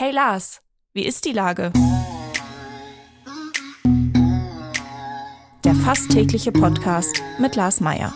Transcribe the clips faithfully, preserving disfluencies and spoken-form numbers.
Hey Lars, wie ist die Lage? Der fast tägliche Podcast mit Lars Meyer.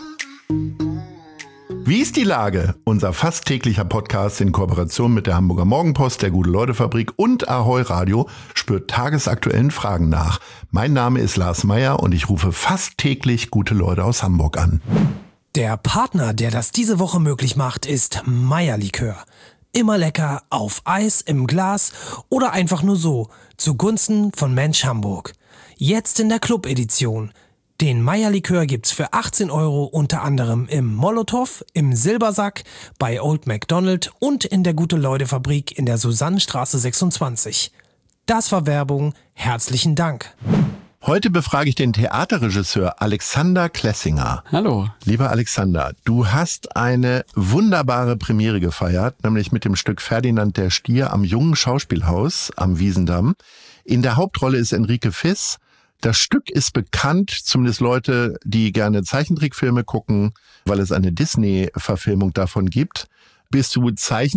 Wie ist die Lage? Unser fast täglicher Podcast in Kooperation mit der Hamburger Morgenpost, der Gute-Leute-Fabrik und Ahoi Radio spürt tagesaktuellen Fragen nach. Mein Name ist Lars Meyer und ich rufe fast täglich gute Leute aus Hamburg an. Der Partner, der das diese Woche möglich macht, ist Meyer Likör. Immer lecker, auf Eis, im Glas oder einfach nur so, zugunsten von Mensch Hamburg. Jetzt in der Club-Edition. Den Meyer Likör gibt's für achtzehn Euro unter anderem im Molotow, im Silbersack, bei Old McDonald und in der Gute-Leute-Fabrik in der Susannenstraße sechsundzwanzig. Das war Werbung. Herzlichen Dank. Heute befrage ich den Theaterregisseur Alexander Klessinger. Hallo. Lieber Alexander, du hast eine wunderbare Premiere gefeiert, nämlich mit dem Stück Ferdinand der Stier am Jungen Schauspielhaus am Wiesendamm. In der Hauptrolle ist Enrique Fiss. Das Stück ist bekannt, zumindest Leute, die gerne Zeichentrickfilme gucken, weil es eine Disney-Verfilmung davon gibt. Bist du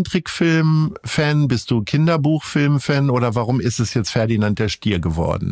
Zeichentrickfilm-Fan? Bist du Kinderbuchfilm-Fan? Oder warum ist es jetzt Ferdinand der Stier geworden?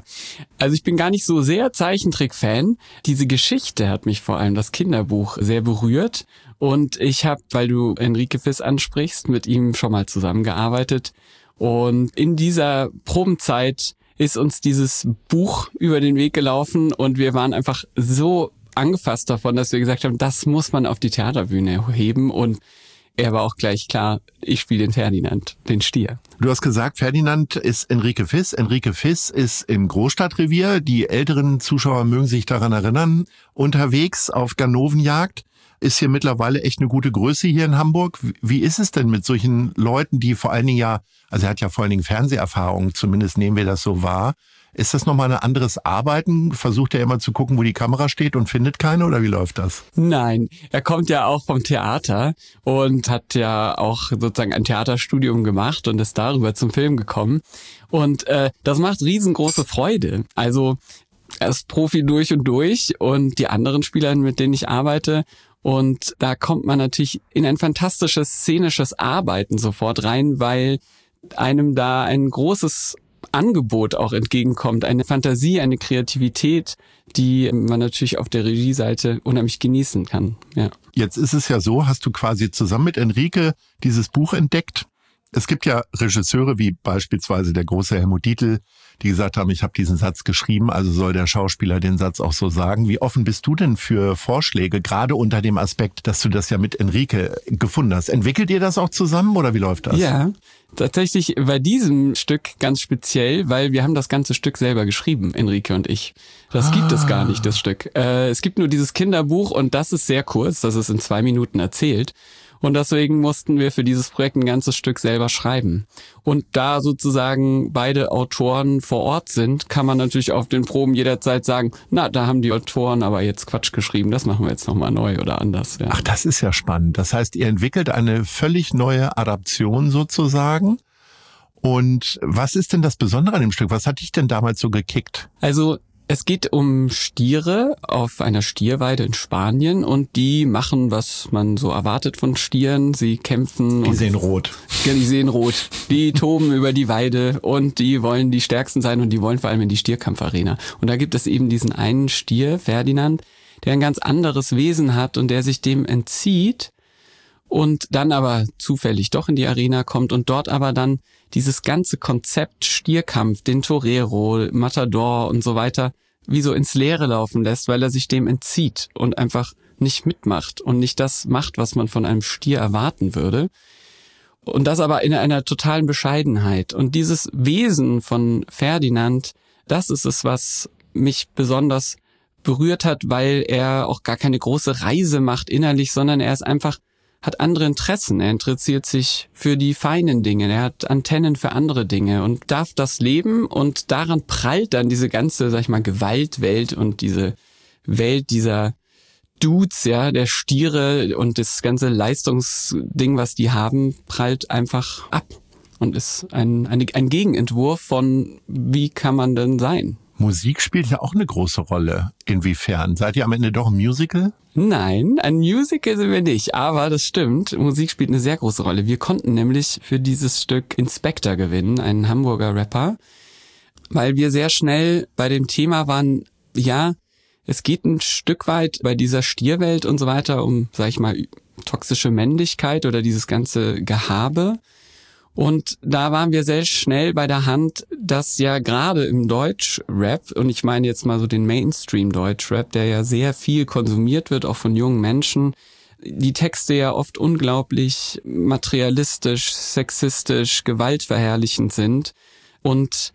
Also ich bin gar nicht so sehr Zeichentrick-Fan. Diese Geschichte hat mich vor allem, das Kinderbuch, sehr berührt. Und ich habe, weil du Enrique Fiss ansprichst, mit ihm schon mal zusammengearbeitet. Und in dieser Probenzeit ist uns dieses Buch über den Weg gelaufen und wir waren einfach so angefasst davon, dass wir gesagt haben, das muss man auf die Theaterbühne heben. Und er war auch gleich klar, ich spiele den Ferdinand, den Stier. Du hast gesagt, Ferdinand ist Enrique Fiss. Enrique Fiss ist im Großstadtrevier. Die älteren Zuschauer mögen sich daran erinnern. Unterwegs auf Ganovenjagd. Ist hier mittlerweile echt eine gute Größe hier in Hamburg. Wie ist es denn mit solchen Leuten, die vor allen Dingen ja, also er hat ja vor allen Dingen Fernseherfahrung, zumindest nehmen wir das so wahr. Ist das nochmal ein anderes Arbeiten? Versucht er immer zu gucken, wo die Kamera steht und findet keine, oder wie läuft das? Nein, er kommt ja auch vom Theater und hat ja auch sozusagen ein Theaterstudium gemacht und ist darüber zum Film gekommen. Und äh, das macht riesengroße Freude. Also er ist Profi durch und durch und die anderen Spieler, mit denen ich arbeite, und da kommt man natürlich in ein fantastisches szenisches Arbeiten sofort rein, weil einem da ein großes Angebot auch entgegenkommt, eine Fantasie, eine Kreativität, die man natürlich auf der Regieseite unheimlich genießen kann. Ja. Jetzt ist es ja so, hast du quasi zusammen mit Enrique dieses Buch entdeckt. Es gibt ja Regisseure wie beispielsweise der große Helmut Dietl, die gesagt haben, ich habe diesen Satz geschrieben, also soll der Schauspieler den Satz auch so sagen. Wie offen bist du denn für Vorschläge, gerade unter dem Aspekt, dass du das ja mit Enrique gefunden hast? Entwickelt ihr das auch zusammen oder wie läuft das? Ja, tatsächlich bei diesem Stück ganz speziell, weil wir haben das ganze Stück selber geschrieben, Enrique und ich. Das ah. gibt es gar nicht, das Stück. Äh, es gibt nur dieses Kinderbuch und das ist sehr kurz, das ist in zwei Minuten erzählt. Und deswegen mussten wir für dieses Projekt ein ganzes Stück selber schreiben. Und da sozusagen beide Autoren vor Ort sind, kann man natürlich auf den Proben jederzeit sagen, na, da haben die Autoren aber jetzt Quatsch geschrieben, das machen wir jetzt nochmal neu oder anders. Ja. Ach, das ist ja spannend. Das heißt, ihr entwickelt eine völlig neue Adaption sozusagen. Und was ist denn das Besondere an dem Stück? Was hat dich denn damals so gekickt? Also es geht um Stiere auf einer Stierweide in Spanien und die machen, was man so erwartet von Stieren. Sie kämpfen. Die sehen rot. Ja, die sehen rot. Die toben über die Weide und die wollen die Stärksten sein und die wollen vor allem in die Stierkampfarena. Und da gibt es eben diesen einen Stier, Ferdinand, der ein ganz anderes Wesen hat und der sich dem entzieht und dann aber zufällig doch in die Arena kommt und dort aber dann dieses ganze Konzept Stierkampf, den Torero, Matador und so weiter, wie so ins Leere laufen lässt, weil er sich dem entzieht und einfach nicht mitmacht und nicht das macht, was man von einem Stier erwarten würde. Und das aber in einer totalen Bescheidenheit. Und dieses Wesen von Ferdinand, das ist es, was mich besonders berührt hat, weil er auch gar keine große Reise macht innerlich, sondern er ist einfach hat andere Interessen, er interessiert sich für die feinen Dinge, er hat Antennen für andere Dinge und darf das leben und daran prallt dann diese ganze, sag ich mal, Gewaltwelt und diese Welt dieser Dudes, ja, der Stiere und das ganze Leistungsding, was die haben, prallt einfach ab und ist ein, ein, ein Gegenentwurf von, wie kann man denn sein? Musik spielt ja auch eine große Rolle. Inwiefern? Seid ihr am Ende doch ein Musical? Nein, ein Musical sind wir nicht, aber das stimmt, Musik spielt eine sehr große Rolle. Wir konnten nämlich für dieses Stück Inspector gewinnen, einen Hamburger Rapper, weil wir sehr schnell bei dem Thema waren, ja, es geht ein Stück weit bei dieser Stierwelt und so weiter um, sag ich mal, toxische Männlichkeit oder dieses ganze Gehabe. Und da waren wir sehr schnell bei der Hand, dass ja gerade im Deutschrap, und ich meine jetzt mal so den Mainstream-Deutschrap, der ja sehr viel konsumiert wird, auch von jungen Menschen, die Texte ja oft unglaublich materialistisch, sexistisch, gewaltverherrlichend sind. Und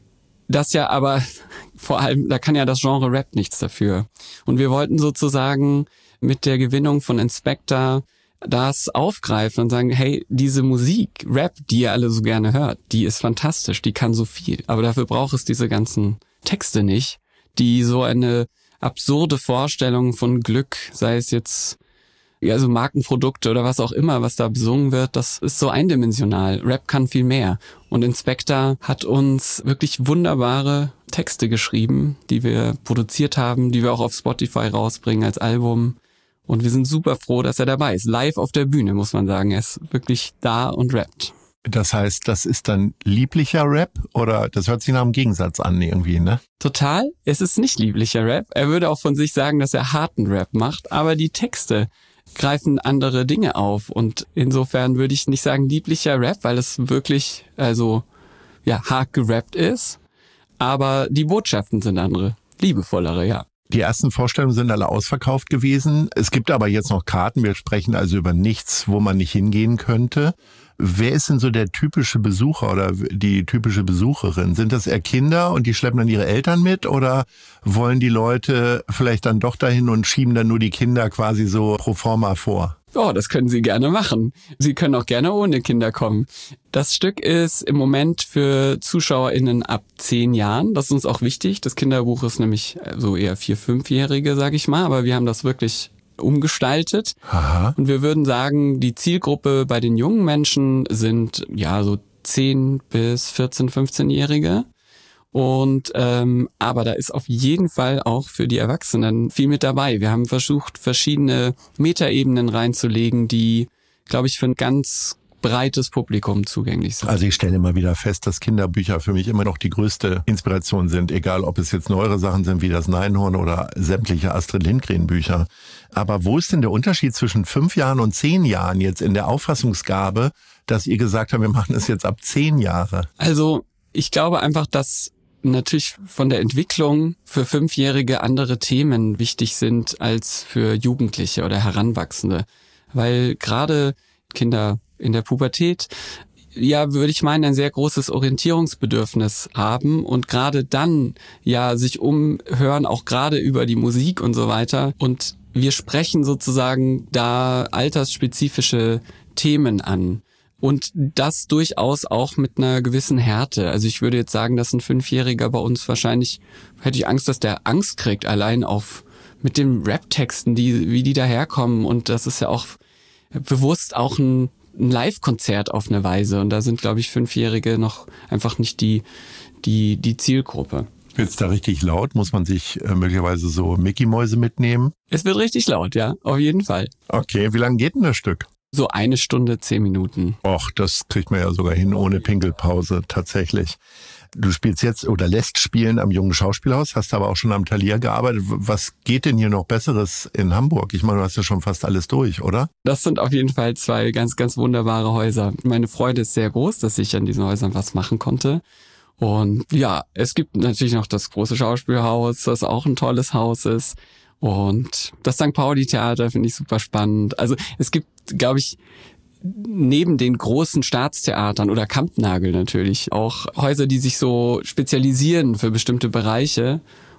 das ja aber vor allem, da kann ja das Genre Rap nichts dafür. Und wir wollten sozusagen mit der Gewinnung von Inspector das aufgreifen und sagen, hey, diese Musik, Rap, die ihr alle so gerne hört, die ist fantastisch, die kann so viel. Aber dafür braucht es diese ganzen Texte nicht, die so eine absurde Vorstellung von Glück, sei es jetzt ja, so Markenprodukte oder was auch immer, was da besungen wird, das ist so eindimensional. Rap kann viel mehr. Und Inspector hat uns wirklich wunderbare Texte geschrieben, die wir produziert haben, die wir auch auf Spotify rausbringen als Album. Und wir sind super froh, dass er dabei ist. Live auf der Bühne, muss man sagen. Er ist wirklich da und rappt. Das heißt, das ist dann lieblicher Rap oder das hört sich nach einem Gegensatz an irgendwie, ne? Total. Es ist nicht lieblicher Rap. Er würde auch von sich sagen, dass er harten Rap macht, aber die Texte greifen andere Dinge auf. Und insofern würde ich nicht sagen lieblicher Rap, weil es wirklich, also, ja, hart gerappt ist. Aber die Botschaften sind andere. Liebevollere, ja. Die ersten Vorstellungen sind alle ausverkauft gewesen. Es gibt aber jetzt noch Karten. Wir sprechen also über nichts, wo man nicht hingehen könnte. Wer ist denn so der typische Besucher oder die typische Besucherin? Sind das eher Kinder und die schleppen dann ihre Eltern mit oder wollen die Leute vielleicht dann doch dahin und schieben dann nur die Kinder quasi so pro forma vor? Oh, das können Sie gerne machen. Sie können auch gerne ohne Kinder kommen. Das Stück ist im Moment für ZuschauerInnen ab zehn Jahren. Das ist uns auch wichtig. Das Kinderbuch ist nämlich so eher vier-, fünfjährige, sag ich mal. Aber wir haben das wirklich umgestaltet. Aha. Und wir würden sagen, die Zielgruppe bei den jungen Menschen sind ja so zehn bis vierzehn-, fünfzehnjährige. Und ähm, aber da ist auf jeden Fall auch für die Erwachsenen viel mit dabei. Wir haben versucht, verschiedene Metaebenen reinzulegen, die, glaube ich, für ein ganz breites Publikum zugänglich sind. Also ich stelle immer wieder fest, dass Kinderbücher für mich immer noch die größte Inspiration sind, egal ob es jetzt neuere Sachen sind wie das Neinhorn oder sämtliche Astrid Lindgren Bücher. Aber wo ist denn der Unterschied zwischen fünf Jahren und zehn Jahren jetzt in der Auffassungsgabe, dass ihr gesagt habt, wir machen es jetzt ab zehn Jahre? Also ich glaube einfach, dass natürlich von der Entwicklung für Fünfjährige andere Themen wichtig sind als für Jugendliche oder Heranwachsende. Weil gerade Kinder in der Pubertät, ja, würde ich meinen, ein sehr großes Orientierungsbedürfnis haben und gerade dann ja sich umhören, auch gerade über die Musik und so weiter. Und wir sprechen sozusagen da altersspezifische Themen an. Und das durchaus auch mit einer gewissen Härte. Also ich würde jetzt sagen, dass ein Fünfjähriger bei uns wahrscheinlich, hätte ich Angst, dass der Angst kriegt, allein auf mit den Rap-Texten, die, wie die daherkommen. Und das ist ja auch bewusst auch ein, ein Live-Konzert auf eine Weise. Und da sind, glaube ich, Fünfjährige noch einfach nicht die, die, die Zielgruppe. Wird's da richtig laut? Muss man sich äh, möglicherweise so Mickey-Mäuse mitnehmen? Es wird richtig laut, ja, auf jeden Fall. Okay, wie lange geht denn das Stück? So eine Stunde, zehn Minuten. Och, das kriegt man ja sogar hin ohne Pinkelpause, tatsächlich. Du spielst jetzt oder lässt spielen am Jungen Schauspielhaus, hast aber auch schon am Thalia gearbeitet. Was geht denn hier noch Besseres in Hamburg? Ich meine, du hast ja schon fast alles durch, oder? Das sind auf jeden Fall zwei ganz, ganz wunderbare Häuser. Meine Freude ist sehr groß, dass ich an diesen Häusern was machen konnte. Und ja, es gibt natürlich noch das große Schauspielhaus, das auch ein tolles Haus ist. Und das Sankt Pauli-Theater finde ich super spannend. Also es gibt, glaube ich, neben den großen Staatstheatern oder Kampnagel natürlich auch Häuser, die sich so spezialisieren für bestimmte Bereiche.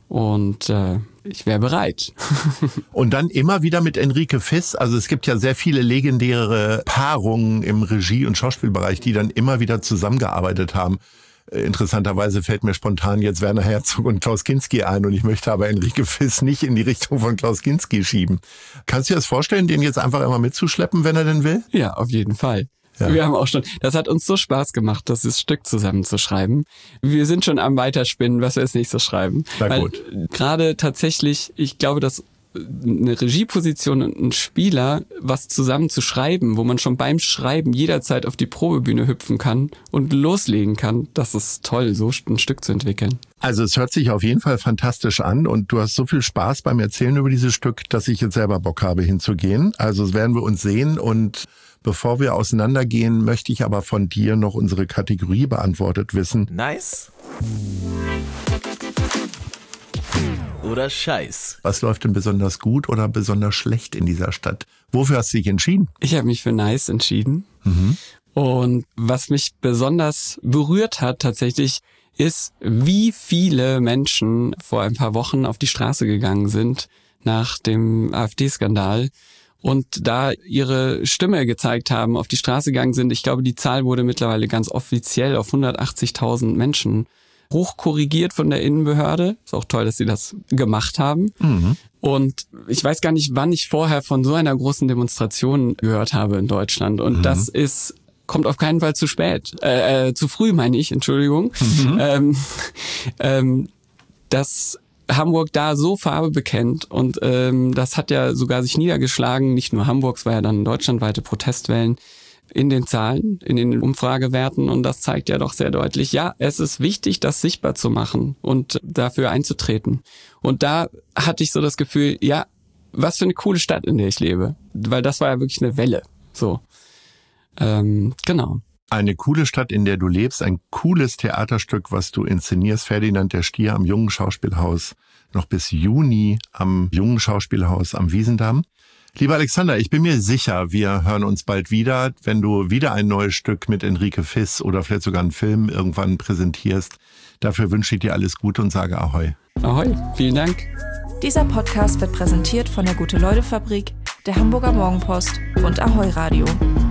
Und äh, ich wäre bereit. Und dann immer wieder mit Enrique Fiss. Also es gibt ja sehr viele legendäre Paarungen im Regie- und Schauspielbereich, die dann immer wieder zusammengearbeitet haben. Interessanterweise fällt mir spontan jetzt Werner Herzog und Klaus Kinski ein und ich möchte aber Enrique Fiss nicht in die Richtung von Klaus Kinski schieben. Kannst du dir das vorstellen, den jetzt einfach immer mitzuschleppen, wenn er denn will? Ja, auf jeden Fall. Ja. Wir haben auch schon, das hat uns so Spaß gemacht, das Stück zusammenzuschreiben. Wir sind schon am Weiterspinnen, was wir als nächstes schreiben. Na Weil gut. gerade tatsächlich, ich glaube, dass eine Regieposition und ein Spieler was zusammen zu schreiben, wo man schon beim Schreiben jederzeit auf die Probebühne hüpfen kann und loslegen kann, das ist toll, so ein Stück zu entwickeln. Also es hört sich auf jeden Fall fantastisch an und du hast so viel Spaß beim Erzählen über dieses Stück, dass ich jetzt selber Bock habe hinzugehen. Also das werden wir uns sehen und bevor wir auseinandergehen, möchte ich aber von dir noch unsere Kategorie beantwortet wissen. Nice oder Scheiß? Was läuft denn besonders gut oder besonders schlecht in dieser Stadt? Wofür hast du dich entschieden? Ich habe mich für Nice entschieden. Mhm. Und was mich besonders berührt hat tatsächlich, ist, wie viele Menschen vor ein paar Wochen auf die Straße gegangen sind nach dem AfD-Skandal und da ihre Stimme gezeigt haben, auf die Straße gegangen sind. Ich glaube, die Zahl wurde mittlerweile ganz offiziell auf hundertachtzigtausend Menschen hochkorrigiert von der Innenbehörde. Ist auch toll, dass sie das gemacht haben. Mhm. Und ich weiß gar nicht, wann ich vorher von so einer großen Demonstration gehört habe in Deutschland. Und mhm. das ist kommt auf keinen Fall zu spät. Äh, äh, zu früh, meine ich, Entschuldigung. Mhm. Ähm, ähm, dass Hamburg da so Farbe bekennt und ähm, das hat ja sogar sich niedergeschlagen. Nicht nur Hamburg, es war ja dann deutschlandweite Protestwellen in den Zahlen, in den Umfragewerten und das zeigt ja doch sehr deutlich, ja, es ist wichtig, das sichtbar zu machen und dafür einzutreten. Und da hatte ich so das Gefühl, ja, was für eine coole Stadt, in der ich lebe, weil das war ja wirklich eine Welle, so. Ähm, genau. Eine coole Stadt, in der du lebst, ein cooles Theaterstück, was du inszenierst, Ferdinand der Stier am Jungen Schauspielhaus, noch bis Juni am Jungen Schauspielhaus am Wiesendamm. Lieber Alexander, ich bin mir sicher, wir hören uns bald wieder, wenn du wieder ein neues Stück mit Enrique Fiss oder vielleicht sogar einen Film irgendwann präsentierst. Dafür wünsche ich dir alles Gute und sage Ahoi. Ahoi, vielen Dank. Dieser Podcast wird präsentiert von der Gute-Leute-Fabrik, der Hamburger Morgenpost und Ahoi Radio.